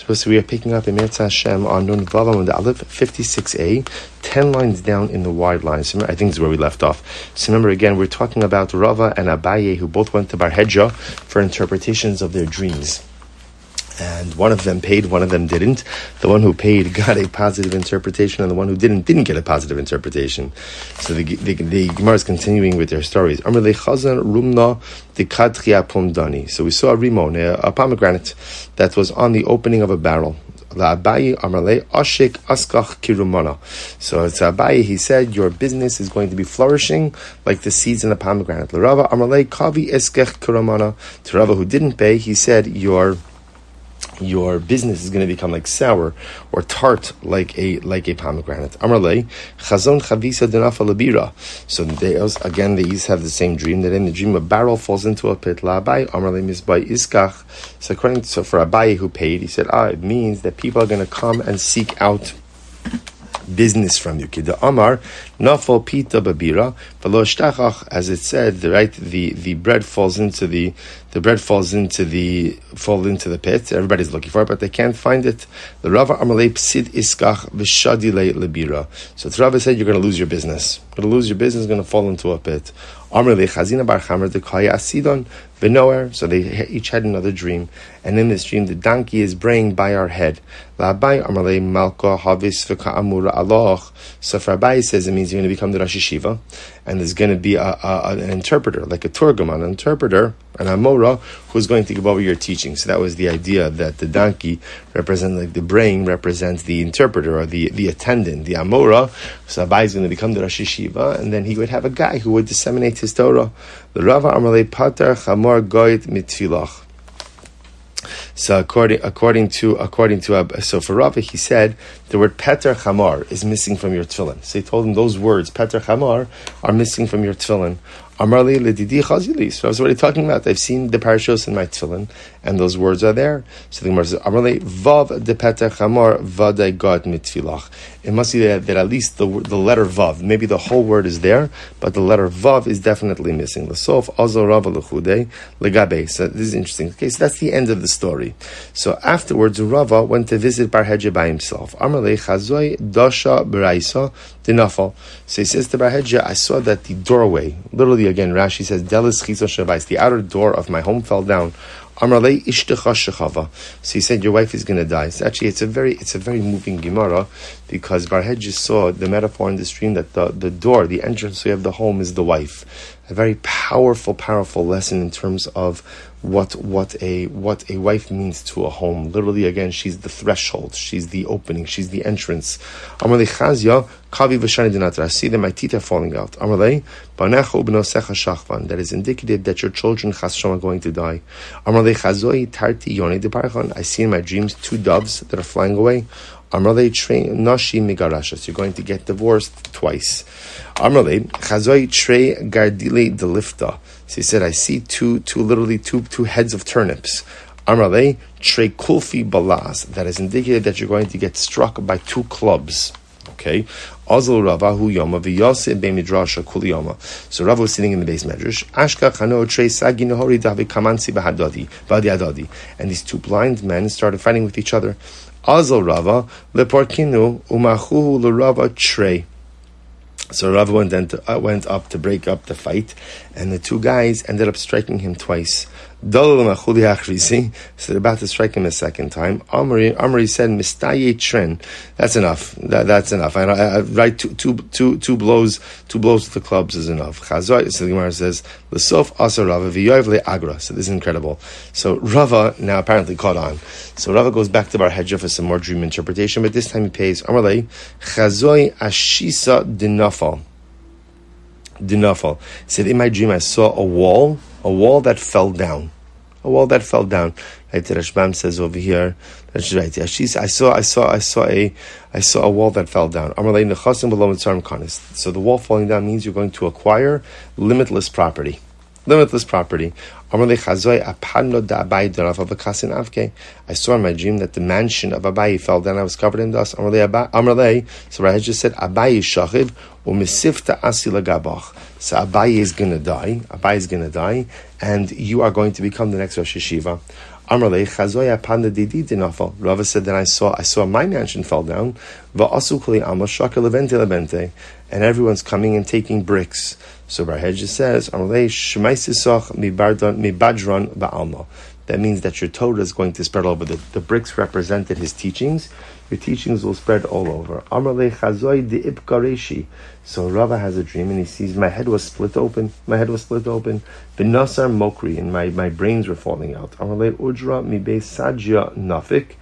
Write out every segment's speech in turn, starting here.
So we are picking up in Mirza Hashem on Nun Vavam and Aleph 56a, 10 lines down in the wide lines. So I think this is where we left off. So remember again, we're talking about Rava and Abaye, who both went to Bar Hedja for interpretations of their dreams. And one of them paid, one of them didn't. The one who paid got a positive interpretation, and the one who didn't get a positive interpretation. So the Gemara is continuing with their stories. So we saw a rimon, a pomegranate, that was on the opening of a barrel. So it's Abaye, he said, your business is going to be flourishing like the seeds in the pomegranate. To Rava, who didn't pay, he said, your business is going to become like sour or tart like a pomegranate. Amrlei chazon chavisa denafa labira. So they have the same dream, that in the dream a barrel falls into a pit. La Abaye amrlei misbay iskach. So for Abaye who paid, he said, it means that people are going to come and seek out business from you. Kida Amar nafal pita babira v'lo shtachach, as it said, right? The bread falls into the pit. Everybody's looking for it, but they can't find it. The Rava Amalei psid iskach v'shadilei lebira. So the Rava said, you're going to lose your business. You're going to lose your business. Going to fall into a pit. Amalei chazina bar chamer dekaya asidon v'noer. So they each had another dream, and in this dream, the donkey is braying by our head. La'abai Amalei malka havis v'ka'amura aloch. So for Abaye says, it means you're going to become the Rosh Yeshiva, and there's going to be an interpreter, like a turgoman, an interpreter, an amora, who's going to give over your teaching. So that was the idea, that the donkey represents, like the brain represents the interpreter or the attendant, the amora. So Abaye is going to become the Rosh Yeshiva, and then he would have a guy who would disseminate his Torah. The Rava Amalei pater chamor goyet mitfilach. So according to for Rava, he said the word Peter Chamar is missing from your tefillin. So he told him those words Peter Chamar are missing from your tefillin. Amarli ledidi chazili. So that's what he's talking about. I've seen the parashos in my tefillin, and those words are there. So the Gemara says, Amarli vav de Peter Chamar vaday god mitfilach. It must be that at least the letter vav, maybe the whole word is there, but the letter vav is definitely missing. L'sof azo rava l'chudei legabe. So this is interesting. Okay, so that's the end of the story. So afterwards, Rava went to visit Bar Hedja by himself. Amarli chazoi dasha b'raisa dinafal. So he says to Bar Hedja, I saw that the doorway, literally again, Rashi says, Delis chizo shavais, the outer door of my home fell down. Amarlei ishtecha shechava. So he said, your wife is going to die. So actually, it's a very moving Gemara, because Bar Hedja saw the metaphor in the stream that the door, the entrance of the home, is the wife. A very powerful lesson in terms of what a wife means to a home. Literally, again, she's the threshold, she's the opening, she's the entrance. Amarlei chazia kavi v'shani dinatra. I see that my teeth are falling out. Amarlei banecha ubnosecha shachvan. That is indicative that your children chas v'shalom are going to die. Amarlei chazoi tarti yoni deparchon. I see in my dreams 2 doves that are flying away. Amarlei trei nashi migarashas. You're going to get divorced twice. Amarlei chazoi trei gardile delifta. So he said, I see two heads of turnips. Amarlei trei kulfi balas. That is indicated that you're going to get struck by 2 clubs. Okay. Azal Rava hu yoma v'yase be midrasha kul yoma. So Rava was sitting in the base medrash. Ashka chano trei sagi nohori davi kamansi b'adadi. And these 2 blind men started fighting with each other. Azal Rava leporkinu umachuhu l'Rava trei. So Rava went up to break up the fight, and the 2 guys ended up striking him twice. So they're about to strike him a second time. Amri said, "Mistaye tren." That's enough. That's enough. I write two blows with the clubs is enough. So the Gemara says, "L'sof asa Rava v'yoyv le'agra." So this is incredible. So Rava now apparently caught on. So Rava goes back to Bar Hedja for some more dream interpretation, but this time he pays. Amarlei chazoi ashisa dinafal. He said, in my dream I saw a wall that fell down. A wall that fell down. Right, the Rashbam says over here. That's right. I saw a wall that fell down. So the wall falling down means you're going to acquire limitless property. Limitless property. I saw in my dream that the mansion of Abaye fell down. I was covered in dust. So I just said, Abaye shachiv u'misifta asi lagabach. So Abaye is going to die. And you are going to become the next Rosh Yeshiva. Amrle chazoya panda didi dinafal. Rava said that I saw my mansion fell down. Va'asu kuli amos shaka levente lebente, and everyone's coming and taking bricks. So Bar Hedja says, Amrle shemaisisach mibadron ba'alma. That means that your Torah is going to spread all over. The bricks represented his teachings. Your teachings will spread all over. Amrle chazoi de'ipkareshi. So Rava has a dream and he sees my head was split open. V'nasar mokri, and my brains were falling out. Amrle udra mibe sajya nafik.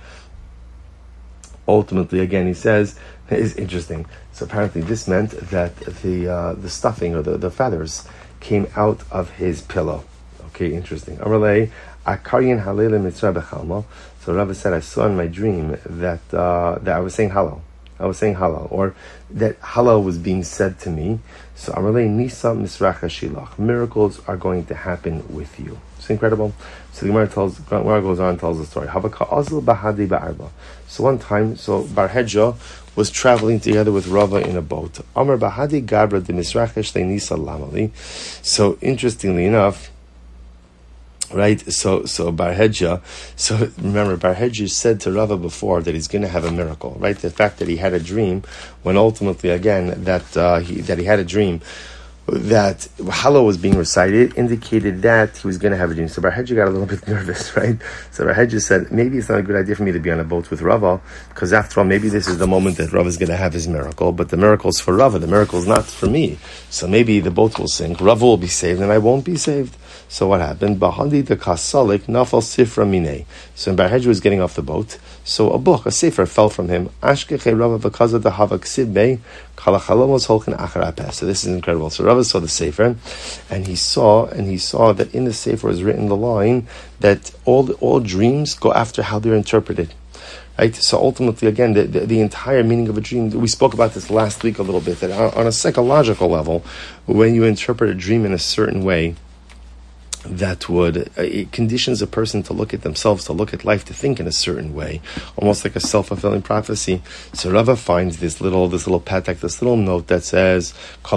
Ultimately, again, he says, it's interesting. So apparently this meant that the stuffing or the feathers came out of his pillow. Okay, interesting. Amrle Akaryin Halele Mitzvah Bechalma. So Rava said, I saw in my dream that I was saying halal. Or that halal was being said to me. So Amrle Nisa Misracha Shilach. Miracles are going to happen with you. It's incredible. So the Gemara goes on and tells the story. Havaka Azl Bahadi Ba'arba. So one time, Bar Hedja was traveling together with Rava in a boat. Amar Bahadi Gabra de Misracha Nisa Lamali. So interestingly enough, right, so Bar Hedja, remember Bar Hedja said to Rava before that he's going to have a miracle, right? The fact that he had a dream, when ultimately again that he had a dream that Halal was being recited, indicated that he was going to have a dream. So Bar Hedja got a little bit nervous, right? So Bar Hedja said, maybe it's not a good idea for me to be on a boat with Rava, because after all, maybe this is the moment that Rava is going to have his miracle, but the miracle's for Rava, the miracle's not for me. So maybe the boat will sink, Rava will be saved, and I won't be saved. So what happened? Bahandi the kasalik nafal sifra mine. So when Bar Hedja was getting off the boat, so a book, a sefer, fell from him. Ashkeche Rava v'kaza the havak sibbe kalachalomos holchen acharapeh. So this is incredible. So Rava saw the sefer, and he saw that in the sefer was written the line that all dreams go after how they're interpreted. Right? So ultimately, again, the entire meaning of a dream, we spoke about this last week a little bit, that on a psychological level, when you interpret a dream in a certain way, that it conditions a person to look at themselves, to look at life, to think in a certain way, almost like a self-fulfilling prophecy. So Rava finds this little patak, this little note that says,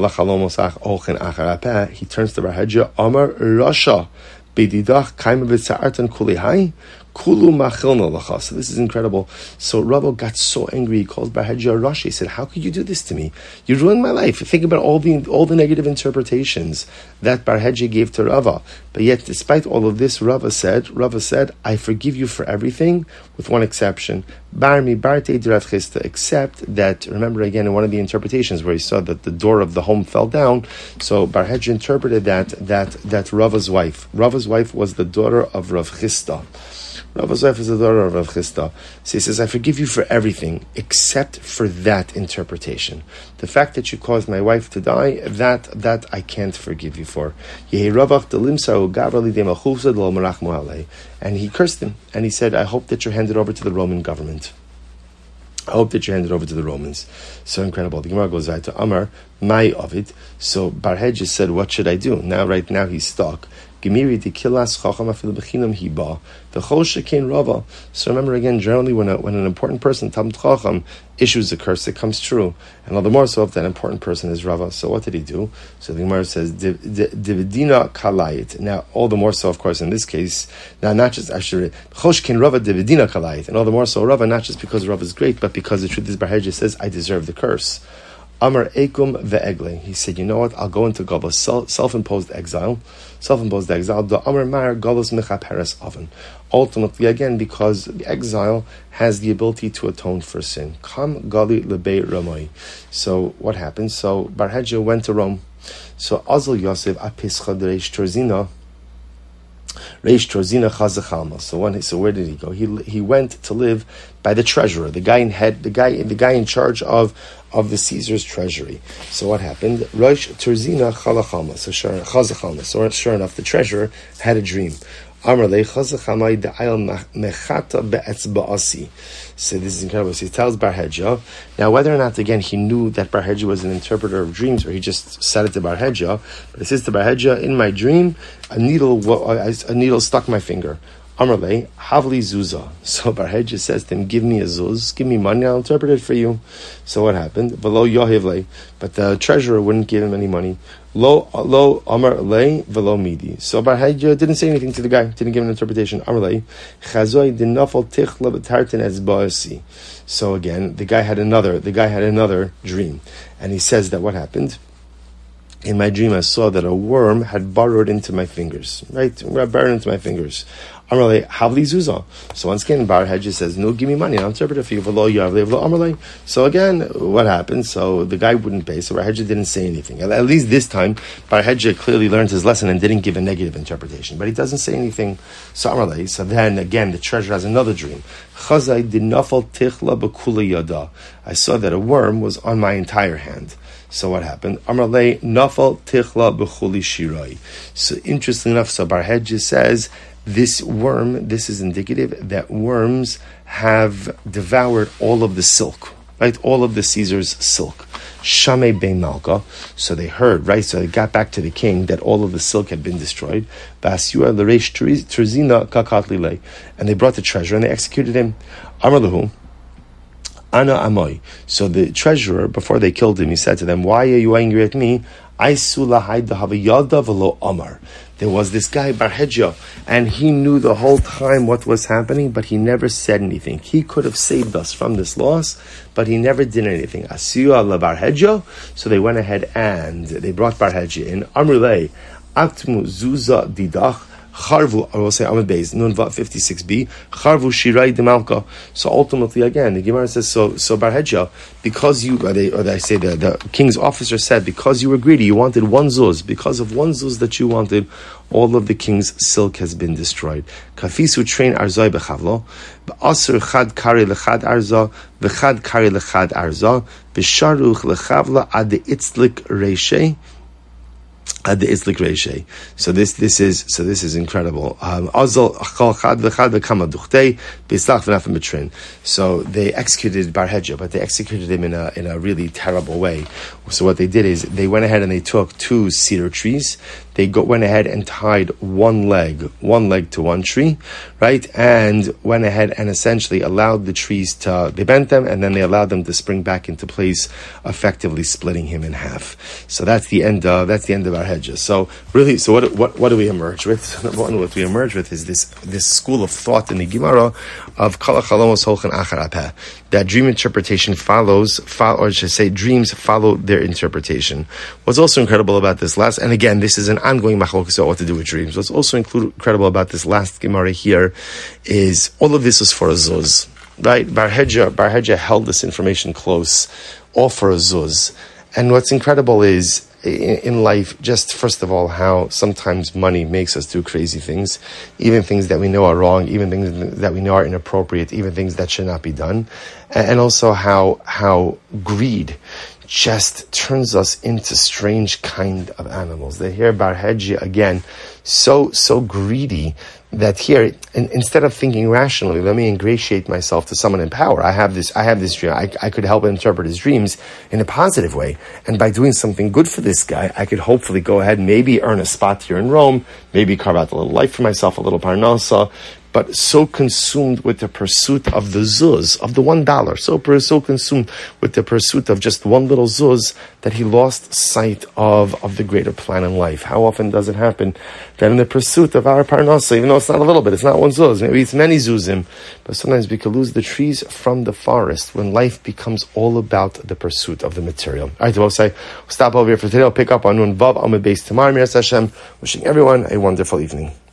he turns to Bar Hedja, Amar Rasha, Bididach Kaima B'Tza'artan Kulihai, Kulu Machilna Lacha. So this is incredible. So Rava got so angry, he called Bar Hedja Rashi. He said, how could you do this to me? You ruined my life. Think about all the negative interpretations that Bar Hedja gave to Rava. But yet, despite all of this, Rava said, I forgive you for everything, with one exception. Bar mi barte d'Rav Chisda, except that, remember again, in one of the interpretations where he saw that the door of the home fell down, so Bar Hedja interpreted that Rava's wife was the daughter of Rav Chisda. Rava's wife is the daughter of Rav Chisda. So he says, I forgive you for everything except for that interpretation. The fact that you caused my wife to die, that I can't forgive you for. And he cursed him, and he said, I hope that you're handed over to the Roman government. I hope that you're handed over to the Romans. So incredible. The Gemara goes right to Amar, my of it. So Bar Hedja said, what should I do? Right now he's stuck. Gemiri de kilas chacham afil bechinam hiba the chol shekain Rava. So remember again, generally when an important person Talmid Chacham issues a curse, it comes true, and all the more so if that important person is Rava. So what did he do? So the Gemara says dividina kalayit. Now all the more so, of course, in this case, now not just actually chol shekain Rava dividina kalayit, and all the more so Rava, not just because Rava is great, but because the truth is Bar Hedja says I deserve the curse. Amar Ekum ve'egle. He said, you know what? I'll go into Galus, self-imposed exile. The Amar Mar Galus mechaperes oven. Ultimately, again, because exile has the ability to atone for sin. Kam gali lebei Ramoi. So what happened? So Bar Hedja went to Rome. So Azal Yosef apischa Reish Torzina Chazachalma. So where did he go? He went to live by the treasurer, the guy in charge of the Caesar's treasury. So what happened? Rosh Torzina Chalachalma. So sure enough, the treasurer had a dream. So this is incredible. So he tells Bar Hedja. Now, whether or not, again, he knew that Bar Hedja was an interpreter of dreams, or he just said it to Bar Hedja, but it says to Bar Hedja, in my dream, a needle stuck my finger. Amrle, Havli Zuzah. So Barhedja says to him, give me a zuz, give me money, I'll interpret it for you. So what happened? Velo Yohivle, but the treasurer wouldn't give him any money. Lo Amar Le Velo Midi. So Barhedja didn't say anything to the guy, didn't give an interpretation. Amrle, Chazoi Dinafal Tichla B'Tartin as Baasi. So again, the guy had another dream. And he says that what happened? In my dream, I saw that a worm had burrowed into my fingers. Right? Burrowed into my fingers. Amrle, Havli Zuzah. So once again, Barhedja says, no, give me money, I'll interpret it for you. So again, what happened? So the guy wouldn't pay, so Barhedja didn't say anything. At least this time, Barhedja clearly learned his lesson and didn't give a negative interpretation. But he doesn't say anything. So Amrle, so then again, the treasurer has another dream. Chazai dinafal tichla b'kula yada. I saw that a worm was on my entire hand. So what happened? Amrle nafal tichla b'chuli shirai. So interestingly enough, so Barhedja says, this worm, this is indicative that worms have devoured all of the silk, right? All of the Caesar's silk. Shamei ben Malka. So they heard, right? So they got back to the king that all of the silk had been destroyed. Ba'asyua l'reish terzina kakat lilei. And they brought the treasurer and they executed him. Amar lahu, Ana amoy. So the treasurer, before they killed him, he said to them, why are you angry at me? There was this guy Barhedja, and he knew the whole time what was happening, but he never said anything. He could have saved us from this loss, but he never did anything. Asiya la Barhedja. So they went ahead and they brought Barhedja in. Amrulei atmu zuza didach. Charvu, I will say Amud Beis, Nun 56b, Charvu Shirai Demalka. So ultimately, again, the Gemara says, so Barhedja, because you, the king's officer said, because you were greedy, you wanted one zuz, because of one zuz that you wanted, all of the king's silk has been destroyed. Kafisu train arzai bechavlo, ba'asr chad kari lechad arza, v'chad kari lechad arza, b'sharuch lechavla ad itzlik reishei, so this is incredible. So they executed Barhedja, but they executed him in a really terrible way. So what they did is they went ahead and they took 2 cedar trees. They went ahead and tied one leg to one tree, right? And went ahead and essentially allowed the trees they bent them, and then they allowed them to spring back into place, effectively splitting him in half. So that's the end of Barhedja. So really, what do we emerge with? Number one, what we emerge with is this school of thought in the Gemara of Kala Chalomos Holchen Achar Apeh, that dream interpretation dreams follow their interpretation. What's also incredible about this last, and again, this is an ongoing machlokas about what to do with dreams. What's also incredible about this last Gemara here is all of this was for a zuz, right? Barhedja held this information close, all for a zuz. And what's incredible is, in life, just first of all, how sometimes money makes us do crazy things, even things that we know are wrong, even things that we know are inappropriate, even things that should not be done, and also how greed just turns us into strange kind of animals. They hear Barhedja again, so greedy that here, instead of thinking rationally, let me ingratiate myself to someone in power. I have this dream. I could help interpret his dreams in a positive way. And by doing something good for this guy, I could hopefully go ahead and maybe earn a spot here in Rome, maybe carve out a little life for myself, a little parnasa, but so consumed with the pursuit of the zuz, of the $1, so consumed with the pursuit of just one little zuz that he lost sight of the greater plan in life. How often does it happen that in the pursuit of our parnasa, even though it's not a little bit, it's not one zuz, maybe it's many zuzim, but sometimes we could lose the trees from the forest when life becomes all about the pursuit of the material. All right, we'll stop over here for today. I'll pick up on Nun Vav Amud Beis tomorrow. Miras Hashem, wishing everyone a wonderful evening.